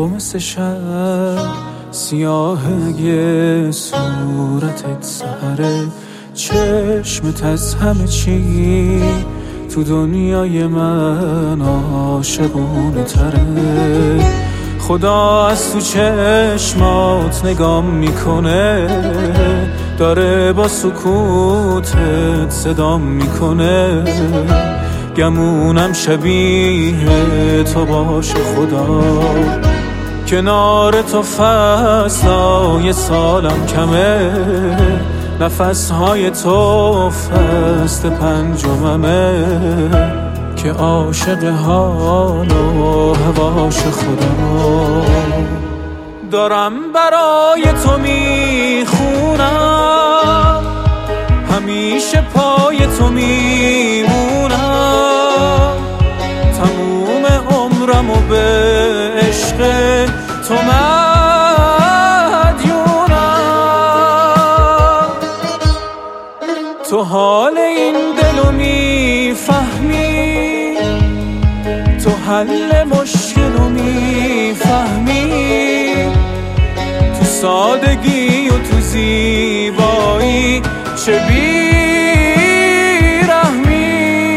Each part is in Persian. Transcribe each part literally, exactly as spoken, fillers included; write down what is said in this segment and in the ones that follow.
تو مثل شب سیاهه، صورتت سحره، چشمت از همه چی تو دنیای من عاشقونه تره. خدا از تو چشمات نگام میکنه، داره با سکوتت صدام میکنه. گمونم شبیه تو باشه خدا، کنار تو فصلای سالم کمه، نفسهای تو فصل پنجممه، که عاشق حال و هواش خدا. دارم برای تو میخونم، همیشه پای تو میمونم، تموم عمرم و به عشق تو مدیونم. تو حال این دلو میفهمی، تو حل مشکلو میفهمی، تو سادگی و تو زیبایی چه بیرحمی.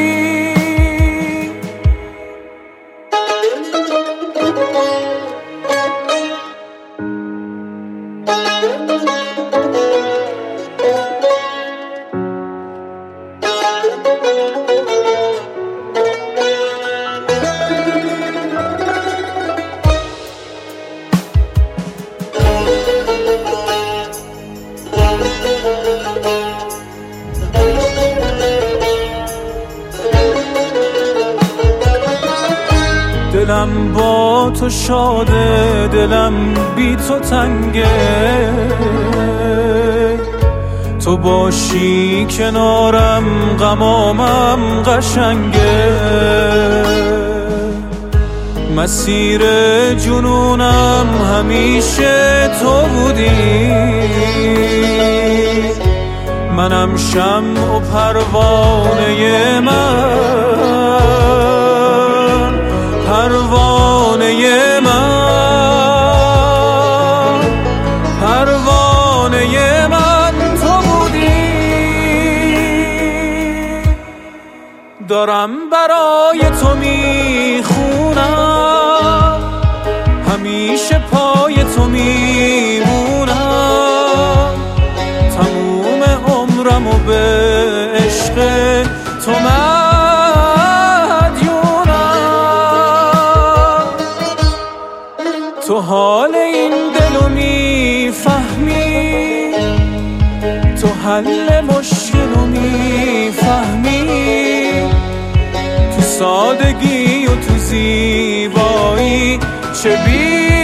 دلم با تو شاده، دلم بی تو تنگه، تو باشی کنارم غمامم قشنگه. مسیر جنونم همیشه تو بودی، منم شمع و پروانه من، پروانه من، پروانه من تو بودی. دارم برای تو میخونم، همیشه پای تو میمونم، تموم عمرم و به عشق تو تو حال این دلو میفهمی، تو حل مشکلو میفهمی، تو سادگی و تو زیبایی چه بی